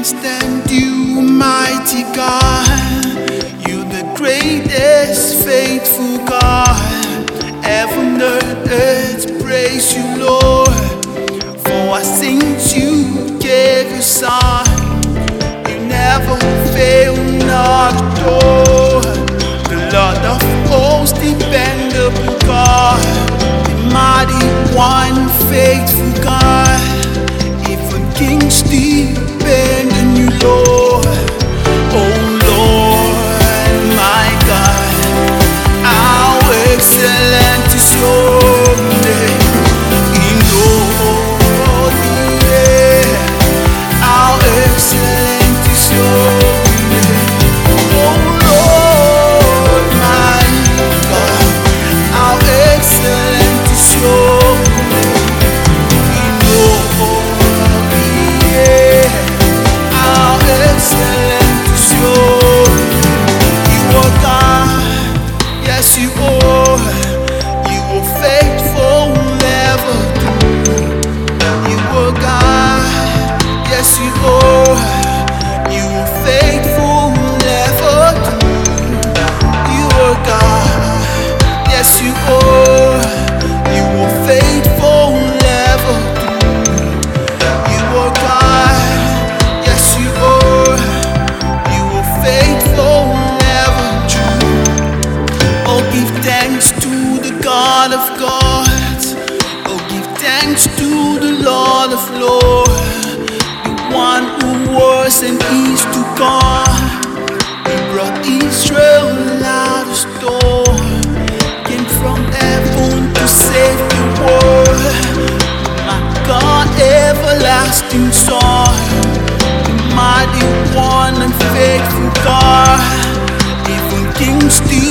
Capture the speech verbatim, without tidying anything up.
stand you, mighty God. You're the greatest, faithful God. Heaven and earth praise you, Lord. For our sins you gave your Son. You never fail, not at all. The Lord of hosts, dependable God. The mighty one, faithful God. Even kings depend on you, Lord. Oh Lord, my God, how excellent is your name in all the earth. How excellent is your name. Oh Lord, my God, how excellent is your name in all the earth. How excellent is your name. You are God, yes you are. You are faithful, never do. You are God, yes you are. You are faithful, never do. You are God, yes you are. You are faithful, never do. You are God, yes you are. You are faithful, never true. Oh, give thanks to the God of gods. Oh, give thanks to the Lord of lords, the one who was and is to come. He brought Israel out of storm, came from heaven to save the world. My God, everlasting Son, the mighty one and faithful God. Even kings still